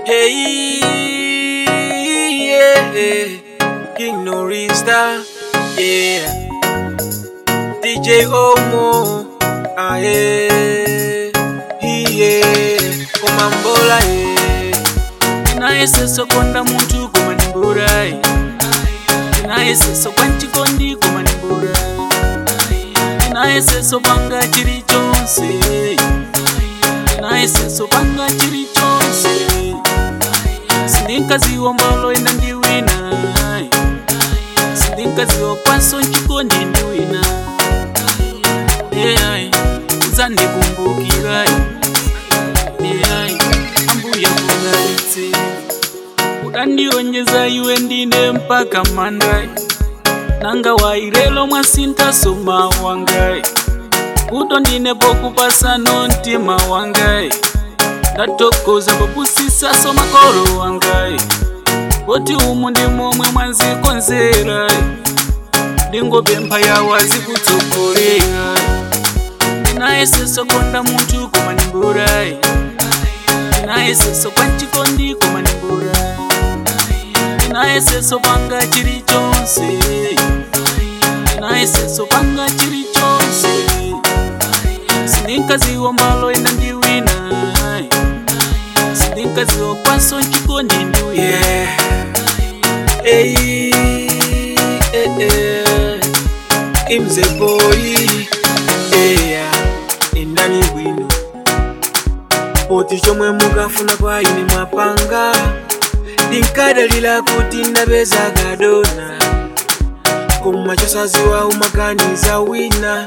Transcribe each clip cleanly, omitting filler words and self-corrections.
Hey, yeah, King Norista, yeah, DJ Omo, ah, yeah, Komambola, Inaese sokonda muntu kumanimbura, Inaese sokwanchikondi kumanimbura, Inaese sobanga chiri chonse, Inaese sobanga chiri chonse. Sindinkazi wombolo enda ndiwina, Sindinkazi wakwaso nchikondi ndiwina. Zandi kumbukirai, ambuya kugaritse. Udandionyeza iwe ndine mpaka mandai, Nanga wairelo mwasinta soma wangai, Kuto ndine boku pasano ntima wangai, Datokoza babusisa soma koro wangai, Oti umu ndi momwe mwanzi konzera, Dingo bempa ya wazi kutokorea. Inaese sokonda muntu kumanimbura, Inaese sokwanchikondi kumanimbura, Inaese sobanga chiri chonse, Inaese sobanga chiri chonse. Sindinkazi wombalo enda ndiwina, Sindinkazi wakwaso nchikondi ndiwina. Imze boy, endani bwino, Poti chomwe mukafuna kwa ine mwapanga, Dinkadalila kuti ndabeza gadona, Kumacho saziwa umaganiza wina.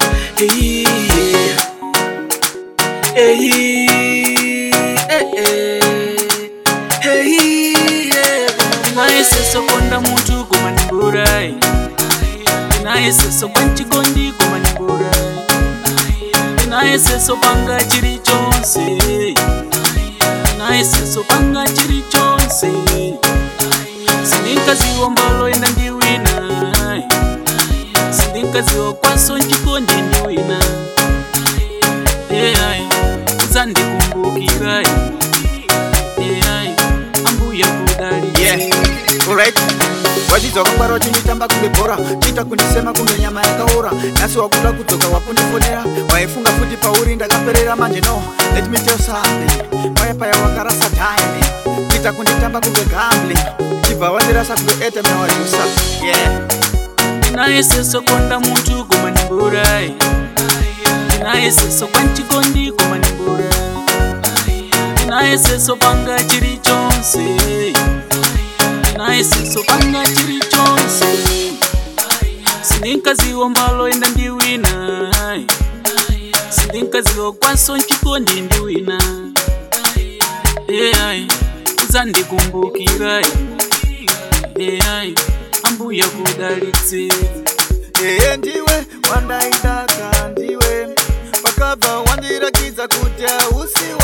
Inaese sokonda muntu kumanimbura, Inaese sokwanchikondi kumanimbura, Inaese sobanga chiri chonse, Inaese sobanga chiri chonse. Sindinkazi wombolo enda ndiwina, Sindinkazi wakwaso nchikondi ndiwina. Zandi kumbukirai, ambuya kudaritse. Alright, wachizoka kwaro chinitamba kunge bora, Chita kunisema kunge nyama yakaura, Nasi wakula kutoka wakundifonera, Waifunga futi pauri ndakaperera manje no. Let me tell something, Paya wakarasa time, Chita kunitamba kunge gambling, Chiva wandirasa kunge ete mewajusa, yeah. Inaese sokonda muntu kumanimbura, Inaese sokwanchikondi kumanimbura, Inaese sobanga chiri chonse, Inaese sobanga chiri chonse. Sindinkazi wombalo enda ndiwina, Sindinkazi wakwaso nchikondi ndiwina. Zandi kumbukirai, ambuya kudaritse. Ndiwe wandaidaka ndiwe, Pakava wandirakiza kuti usi